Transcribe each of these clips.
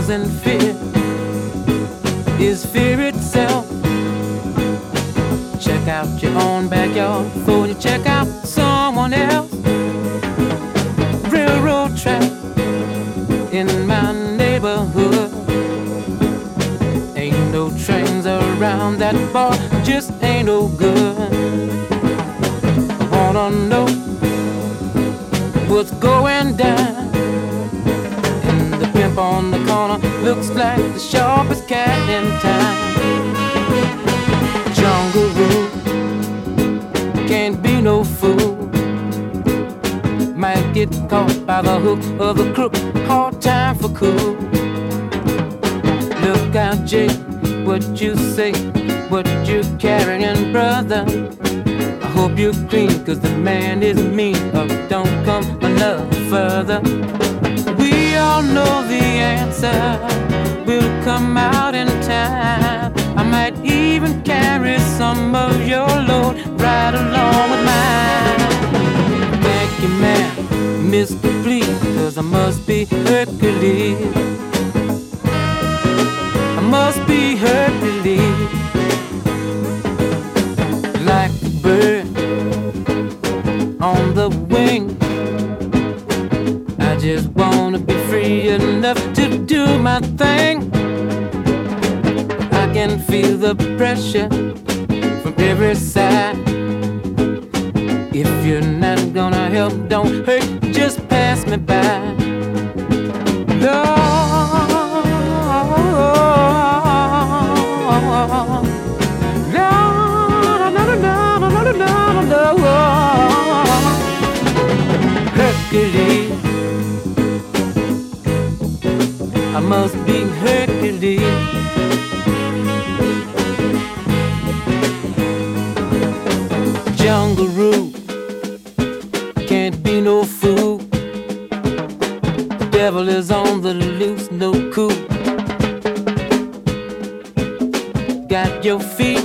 struggles and fear is fear itself. Check out your own backyard before you check out someone else. Railroad track in my neighborhood. Ain't no trains around that bar, just ain't no good. I wanna know what's going down. And the pimp on the corner looks like the sharpest cat in town. Jungle rule, can't be no fool. Might get caught by the hook of the crook, hard time for cool. Look out, Jake, what you say, what you carrying, brother. I hope you're clean, cause the man is mean, or don't come another further. We all know the answer will come out in time. I might even carry some of your load right along with mine. Thank you, man, Mr. Please, cause I must be Hercules. I must be Hercules. Like a bird on the wing, I just wanna be free enough to do my thing. I can feel the pressure from every side. If you're not gonna help, don't hurt, just pass me by. Lord, Hercules, I must be Hercules. Jungle rule, can't be no fool. The devil is on the loose, no cool. Got your feet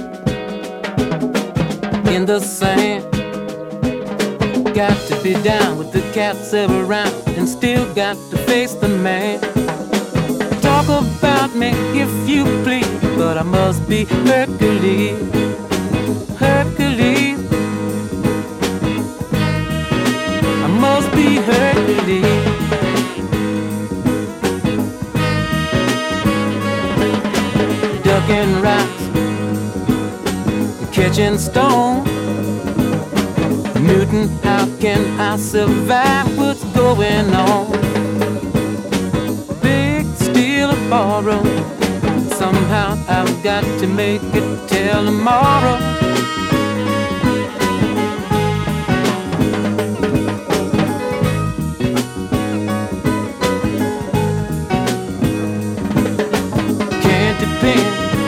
in the sand. Got to be down with the cats around, and still got to face the man. Talk about me if you please, but I must be Hercules. Hercules, I must be Hercules. Ducking rocks, catching stone. Newton, how can I survive? What's going on? Big steal or borrow, somehow I've got to make it till tomorrow. Can't depend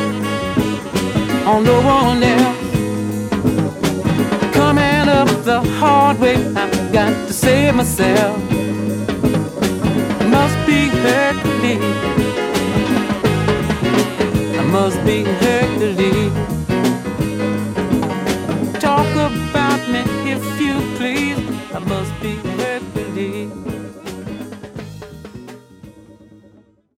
on no one else. Coming up the hard way, I've got to save myself. Must be Hercules, I must be Hercules. Talk about